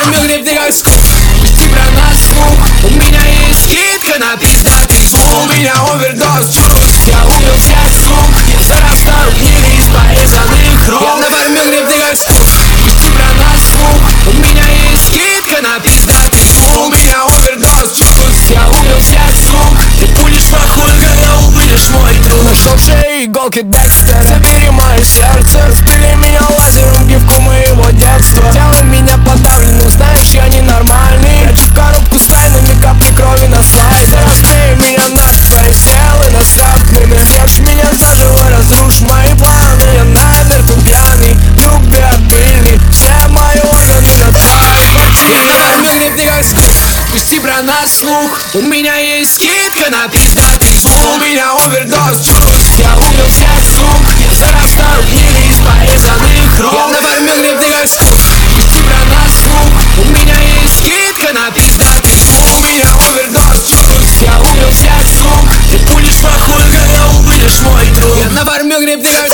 оформил гриб, ты как скуп. Пусти про нас слух. У меня есть скидка на пиздатый звук. У меня овердоз чувств. Я убил всех сук. За расставу книги из порезанных рук. Я нафармил гриб, ты как скуп. Пусти про нас слух. У меня есть скидка на пиздатый звук. У меня овердоз чувств. Я убил всех сук. Ты пулишь похуй, когда убылишь мой труп. Нашел в шее иголки Декстера. Забери мое сердце. Распили меня лазером, гифку моего детства. Делай меня подавленным, знаешь, я ненормальный. Прячу в коробку с тайнами капли крови на слайде. Разбей меня на твои стрелы настроенными. Съешь меня заживо, разрушь мои планы. Я намертво пьяный, любви обильный. Все мои органы на твоей квартире. Нафармил гриб, ты как скуп. Пусти про нас слух. У меня есть скидка на пиздатый звук. У меня овердоз чувств. Я убил всех сук. За расставу книги из порезанных рук. Я нафармил гриб, ты как скуп. Пусти про нас слух. У меня есть скидка на пиздатый звук. У меня овердоз чувств. Я убил всех сук. Ты пулишь похуй, когда убылишь мой труп. Я нафармил гриб, ты как